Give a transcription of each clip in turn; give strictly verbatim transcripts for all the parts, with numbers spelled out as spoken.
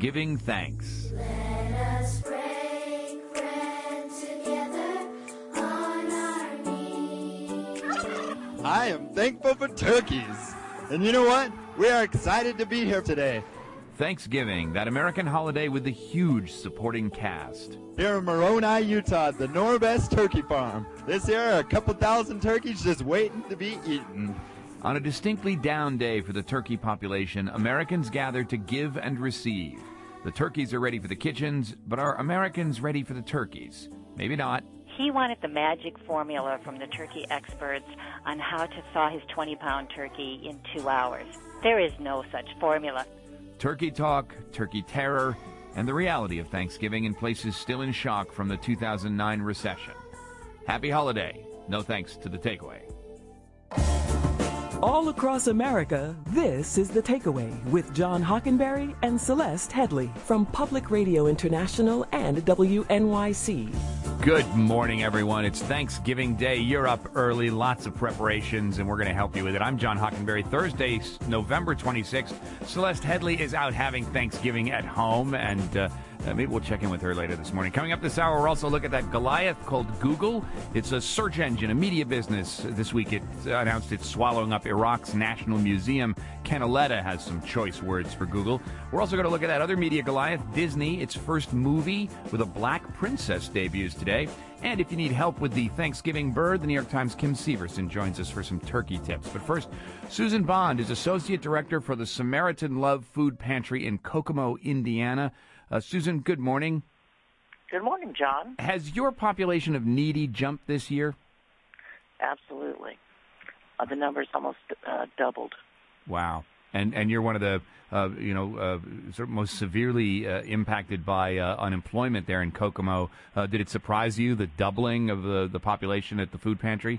giving thanks. Let us break bread together on our knees. I am thankful for turkeys. And you know what? We are excited to be here today. Thanksgiving, that American holiday with the huge supporting cast. Here in Moroni, Utah, at the Norbest Turkey Farm. This year, a couple thousand turkeys just waiting to be eaten. On a distinctly down day for the turkey population, Americans gather to give and receive. The turkeys are ready for the kitchens, but are Americans ready for the turkeys? Maybe not. He wanted the magic formula from the turkey experts on how to thaw his twenty-pound turkey in two hours. There is no such formula. Turkey talk, turkey terror, and the reality of Thanksgiving in places still in shock from the two thousand nine recession. Happy holiday. No thanks to The Takeaway. All across America, this is The Takeaway with John Hockenberry and Celeste Headley from Public Radio International and W N Y C. Good morning, everyone. It's Thanksgiving Day. You're up early, lots of preparations, and we're going to help you with it. I'm John Hockenberry. Thursday, November twenty-sixth, Celeste Headley is out having Thanksgiving at home, and uh, uh, maybe we'll check in with her later this morning. Coming up this hour, we'll also look at that Goliath called Google. It's a search engine, a media business. This week it announced it's swallowing up Iraq's National Museum. Ken Aletta has some choice words for Google. We're also going to look at that other media Goliath, Disney. Its first movie with a black princess debuts today. And if you need help with the Thanksgiving bird, the New York Times' Kim Severson joins us for some turkey tips. But first, Susan Bond is Associate Director for the Samaritan Love Food Pantry in Kokomo, Indiana. Uh, Susan, good morning. Good morning, John. Has your population of needy jumped this year? Absolutely. Uh, the numbers almost uh, doubled. Wow. And and you're one of the uh, you know uh, sort of most severely uh, impacted by uh, unemployment there in Kokomo. Uh, did it surprise you, the doubling of the, the population at the food pantry?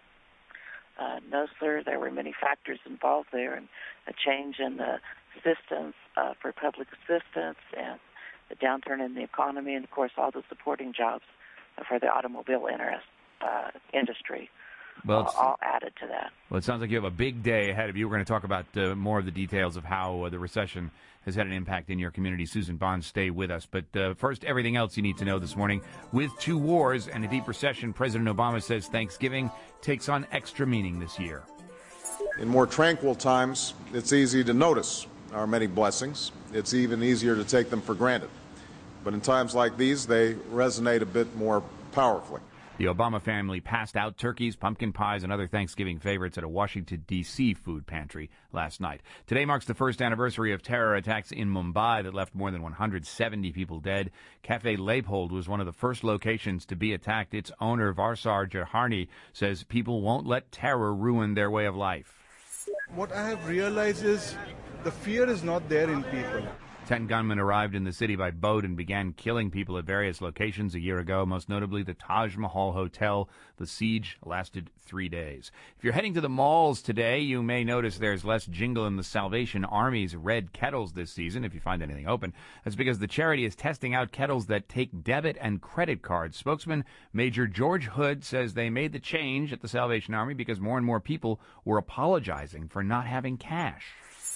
Uh, no, sir. There were many factors involved there, and a change in the systems uh, for public assistance, and the downturn in the economy, and of course all the supporting jobs for the automobile interest, uh, industry. Well, uh, all added to that. Well, it sounds like you have a big day ahead of you. We're going to talk about uh, more of the details of how uh, the recession has had an impact in your community. Susan Bond, stay with us. But uh, first, everything else you need to know this morning. With two wars and a deep recession, President Obama says Thanksgiving takes on extra meaning this year. In more tranquil times, it's easy to notice our many blessings. It's even easier to take them for granted. But in times like these, they resonate a bit more powerfully. The Obama family passed out turkeys, pumpkin pies, and other Thanksgiving favorites at a Washington, D C food pantry last night. Today marks the first anniversary of terror attacks in Mumbai that left more than one hundred seventy people dead. Cafe Leipold was one of the first locations to be attacked. Its owner, Varsar Jaharni, says people won't let terror ruin their way of life. What I have realized is the fear is not there in people. Ten gunmen arrived in the city by boat and began killing people at various locations a year ago, most notably the Taj Mahal Hotel. The siege lasted three days. If you're heading to the malls today, you may notice there's less jingle in the Salvation Army's red kettles this season, if you find anything open. That's because the charity is testing out kettles that take debit and credit cards. Spokesman Major George Hood says they made the change at the Salvation Army because more and more people were apologizing for not having cash.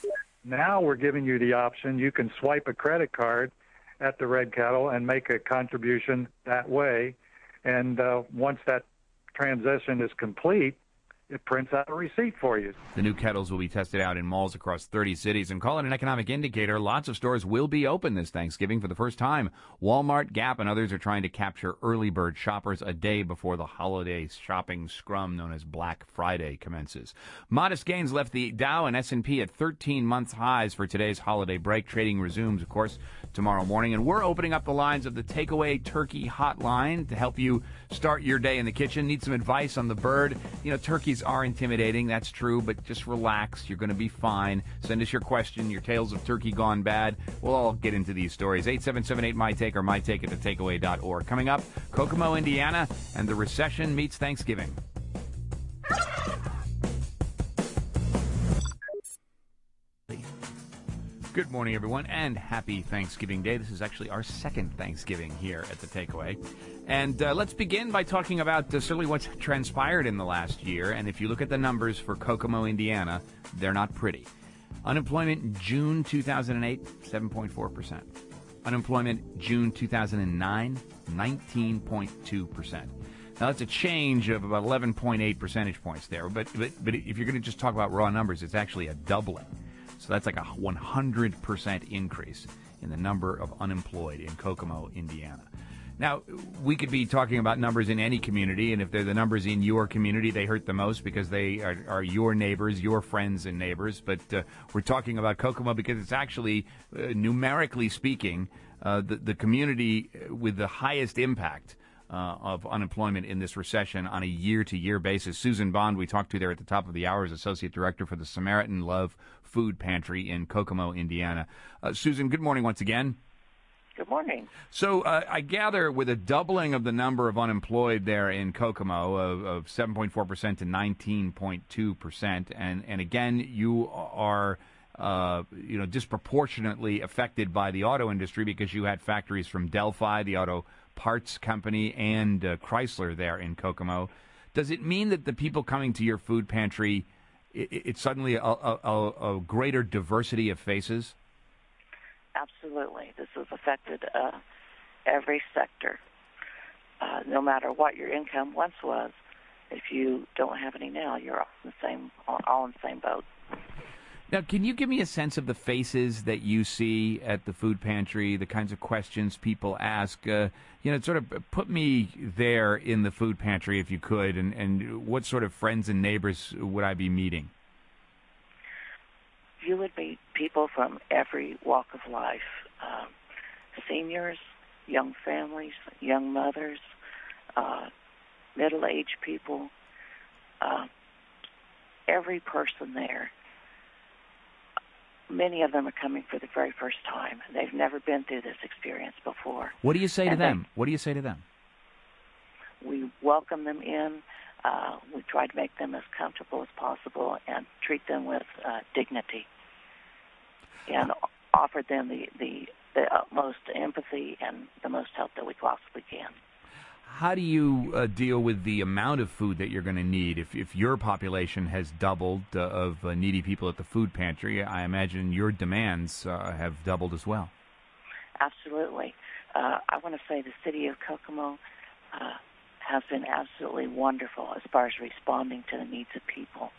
Now we're giving you the option. You can swipe a credit card at the Red Kettle and make a contribution that way. And uh, once that transition is complete, it prints out a receipt for you. The new kettles will be tested out in malls across thirty cities. And call it an economic indicator, lots of stores will be open this Thanksgiving for the first time. Walmart, Gap, and others are trying to capture early bird shoppers a day before the holiday shopping scrum known as Black Friday commences. Modest gains left the Dow and S and P at thirteen-month highs for today's holiday break. Trading resumes, of course, tomorrow morning. And we're opening up the lines of the Takeaway Turkey Hotline to help you start your day in the kitchen. Need some advice on the bird. You know, turkeys are intimidating, that's true, but just relax. You're going to be fine. Send us your question, your tales of turkey gone bad. We'll all get into these stories. eight seven seven eight, M Y T A K E or my take at the takeaway dot org. Coming up, Kokomo, Indiana, and the recession meets Thanksgiving. Good morning, everyone, and happy Thanksgiving Day. This is actually our second Thanksgiving here at the Takeaway. And uh, let's begin by talking about uh, certainly what's transpired in the last year. And if you look at the numbers for Kokomo, Indiana, they're not pretty. Unemployment in June two thousand eight, seven point four percent. Unemployment June two thousand nine, nineteen point two percent. Now, that's a change of about eleven point eight percentage points there. But, but, but if you're going to just talk about raw numbers, it's actually a doubling. So that's like a one hundred percent increase in the number of unemployed in Kokomo, Indiana. Now, we could be talking about numbers in any community, and if they're the numbers in your community, they hurt the most because they are, are your neighbors, your friends and neighbors. But uh, we're talking about Kokomo because it's actually, uh, numerically speaking, uh, the, the community with the highest impact uh, of unemployment in this recession on a year-to-year basis. Susan Bond, we talked to there at the top of the hour, is Associate Director for the Samaritan Love Food Pantry in Kokomo, Indiana. Uh, Susan, good morning once again. Good morning. So uh, I gather with a doubling of the number of unemployed there in Kokomo of, of seven point four percent to nineteen point two percent, and, and again, you are uh, you know disproportionately affected by the auto industry because you had factories from Delphi, the auto parts company, and uh, Chrysler there in Kokomo. Does it mean that the people coming to your food pantry, it, it's suddenly a, a, a greater diversity of faces? Absolutely. This has affected uh, every sector. Uh, no matter what your income once was, if you don't have any now, you're all in the same, all in the same boat. Now, can you give me a sense of the faces that you see at the food pantry, the kinds of questions people ask? Uh, you know, sort of put me there in the food pantry if you could, and, and what sort of friends and neighbors would I be meeting? You would meet people from every walk of life, um, seniors, young families, young mothers, uh, middle-aged people, uh, every person there. Many of them are coming for the very first time. They've never been through this experience before. What do you say and to them? They, what do you say to them? We welcome them in. Uh, we try to make them as comfortable as possible and treat them with uh, dignity, and offer them the, the, the utmost empathy and the most help that we possibly can. How do you uh, deal with the amount of food that you're going to need? If, if your population has doubled uh, of uh, needy people at the food pantry, I imagine your demands uh, have doubled as well. Absolutely. Uh, I want to say the city of Kokomo uh, has been absolutely wonderful as far as responding to the needs of people.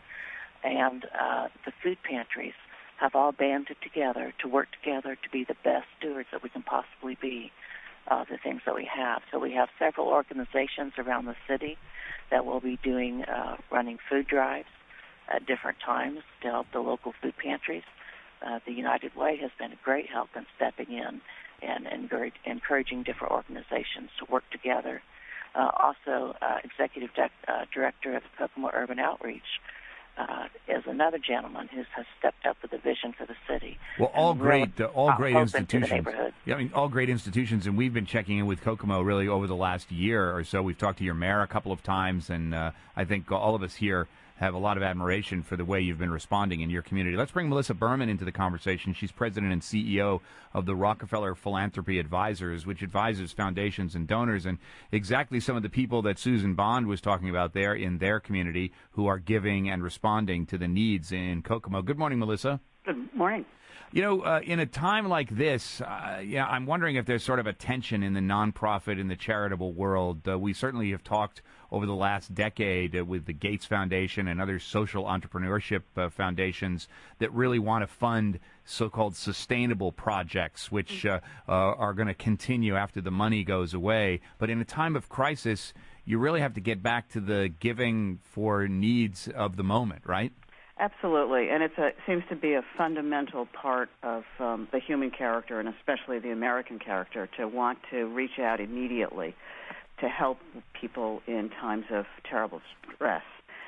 And uh, the food pantries have all banded together to work together to be the best stewards that we can possibly be of the things that we have. So we have several organizations around the city that will be doing, uh, running food drives at different times to help the local food pantries. Uh, the United Way has been a great help in stepping in and encourage, encouraging different organizations to work together. Uh, also, uh, Executive de- uh, Director of Kokomo Urban Outreach uh, is another gentleman who has stepped up with a vision for the city. Well, all great, really uh, all great institutions. The yeah, I mean, all great institutions, and we've been checking in with Kokomo really over the last year or so. We've talked to your mayor a couple of times, and uh, I think all of us here have a lot of admiration for the way you've been responding in your community. Let's bring Melissa Berman into the conversation. She's president and C E O of the Rockefeller Philanthropy Advisors, which advises foundations and donors, and exactly some of the people that Susan Bond was talking about there in their community who are giving and responding to the needs in Kokomo. Good morning, Melissa. Good morning. You know, uh, in a time like this, uh, yeah, I'm wondering if there's sort of a tension in the nonprofit and the charitable world. Uh, we certainly have talked over the last decade uh, with the Gates Foundation and other social entrepreneurship uh, foundations that really want to fund so-called sustainable projects, which uh, uh, are going to continue after the money goes away. But in a time of crisis, you really have to get back to the giving for needs of the moment, right? Absolutely, and it's a, it seems to be a fundamental part of um, the human character, and especially the American character, to want to reach out immediately to help people in times of terrible stress.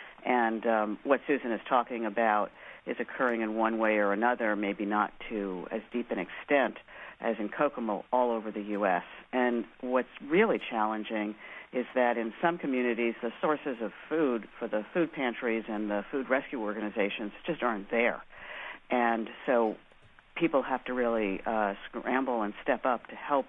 And um, what Susan is talking about is occurring in one way or another, maybe not to as deep an extent as in Kokomo all over the U S And what's really challenging is that in some communities, the sources of food for the food pantries and the food rescue organizations just aren't there. And so people have to really uh, scramble and step up to help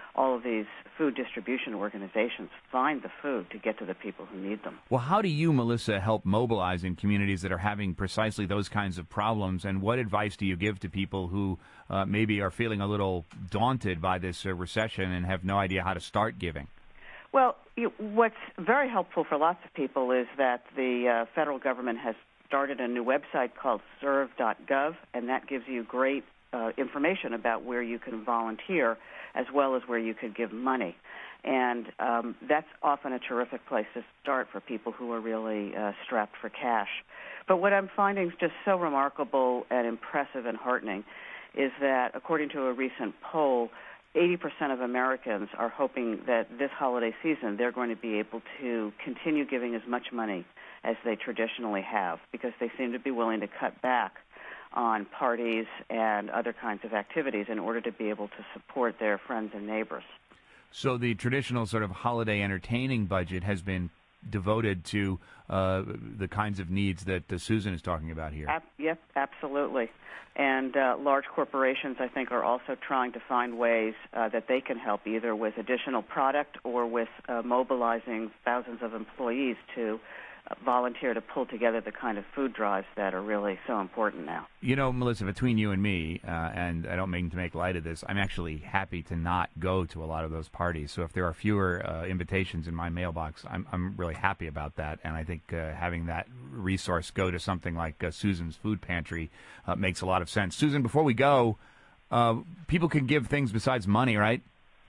all of these food distribution organizations find the food to get to the people who need them. Well, how do you, Melissa, help mobilize in communities that are having precisely those kinds of problems? And what advice do you give to people who uh, maybe are feeling a little daunted by this uh, recession and have no idea how to start giving? Well, you, what's very helpful for lots of people is that the uh, federal government has started a new website called serve dot gov, and that gives you great uh, information about where you can volunteer as well as where you could give money. And um, that's often a terrific place to start for people who are really uh, strapped for cash. But what I'm finding is just so remarkable and impressive and heartening is that, according to a recent poll, eighty percent of Americans are hoping that this holiday season they're going to be able to continue giving as much money as they traditionally have, because they seem to be willing to cut back on parties and other kinds of activities in order to be able to support their friends and neighbors. So the traditional sort of holiday entertaining budget has been devoted to uh, the kinds of needs that uh, Susan is talking about here. Ab- yep, absolutely. And uh, large corporations, I think, are also trying to find ways uh, that they can help, either with additional product or with uh, mobilizing thousands of employees to uh, volunteer to pull together the kind of food drives that are really so important now. You know, Melissa, between you and me, uh, and I don't mean to make light of this, I'm actually happy to not go to a lot of those parties. So if there are fewer uh, invitations in my mailbox, I'm, I'm really happy about that. And I think uh, having that resource go to something like uh, Susan's Food Pantry uh, makes a lot of sense. Susan, before we go, uh, people can give things besides money, right?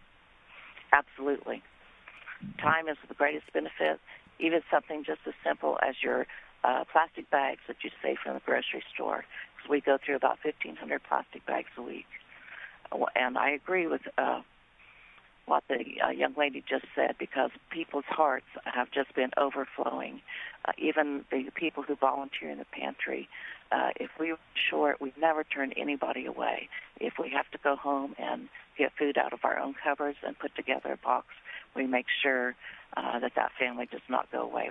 Absolutely. Time is the greatest benefit. Even something just as simple as your uh, plastic bags that you save from the grocery store. Because we go through about fifteen hundred plastic bags a week. And I agree with uh, what the uh, young lady just said, because people's hearts have just been overflowing. Uh, even the people who volunteer in the pantry, uh, if we were short, we'd never turn anybody away. If we have to go home and get food out of our own cupboards and put together a box, we make sure uh, that that family does not go away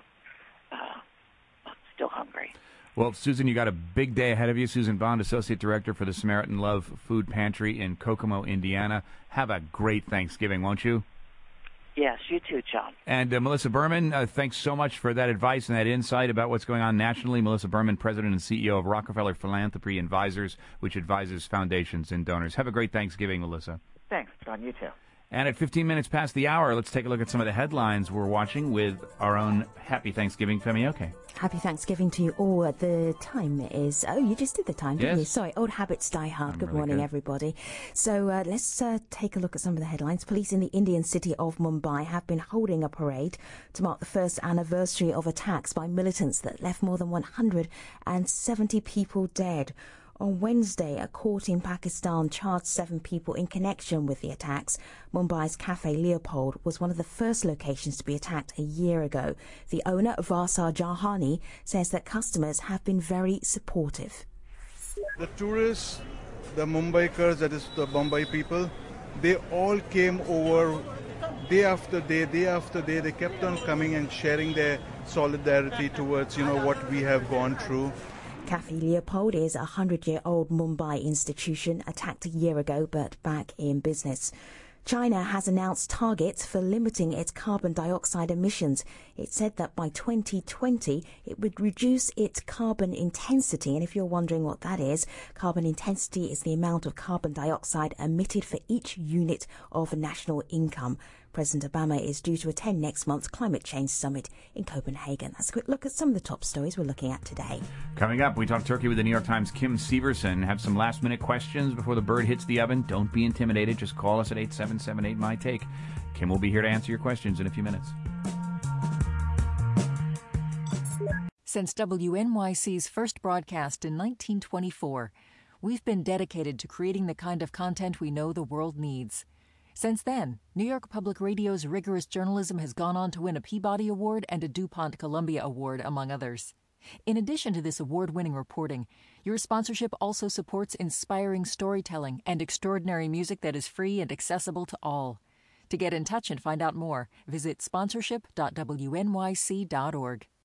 uh, still hungry. Well, Susan, you got a big day ahead of you. Susan Bond, Associate Director for the Samaritan Love Food Pantry in Kokomo, Indiana. Have a great Thanksgiving, won't you? Yes, you too, John. And uh, Melissa Berman, uh, thanks so much for that advice and that insight about what's going on nationally. Melissa Berman, President and C E O of Rockefeller Philanthropy Advisors, which advises foundations and donors. Have a great Thanksgiving, Melissa. Thanks, John. You too. And at fifteen minutes past the hour, let's take a look at some of the headlines we're watching with our own Happy Thanksgiving, Femi Oke. Happy Thanksgiving to you all. The time is... Oh, you just did the time, didn't Yes. you? Sorry, old habits die hard. I'm Good really morning, good. everybody. So uh, let's uh, take a look at some of the headlines. Police in the Indian city of Mumbai have been holding a parade to mark the first anniversary of attacks by militants that left more than one hundred seventy people dead. On Wednesday, a court in Pakistan charged seven people in connection with the attacks. Mumbai's Cafe Leopold was one of the first locations to be attacked a year ago. The owner, Varsar Jahani, says that customers have been very supportive. The tourists, the Mumbaikars, that is the Mumbai people, they all came over day after day, day after day. They kept on coming and sharing their solidarity towards, you know, what we have gone through. Cafe Leopold is a hundred-year-old Mumbai institution attacked a year ago but back in business. China has announced targets for limiting its carbon dioxide emissions. It said that by twenty twenty it would reduce its carbon intensity. And if you're wondering what that is, carbon intensity is the amount of carbon dioxide emitted for each unit of national income. President Obama is due to attend next month's climate change summit in Copenhagen. That's a quick look at some of the top stories we're looking at today. Coming up, we talk turkey with the New York Times' Kim Severson. Have some last-minute questions before the bird hits the oven. Don't be intimidated. Just call us at eight seven seven eight, M Y Take. Kim will be here to answer your questions in a few minutes. Since W N Y C's first broadcast in nineteen twenty-four, we've been dedicated to creating the kind of content we know the world needs. Since then, New York Public Radio's rigorous journalism has gone on to win a Peabody Award and a DuPont Columbia Award, among others. In addition to this award-winning reporting, your sponsorship also supports inspiring storytelling and extraordinary music that is free and accessible to all. To get in touch and find out more, visit sponsorship dot w n y c dot org.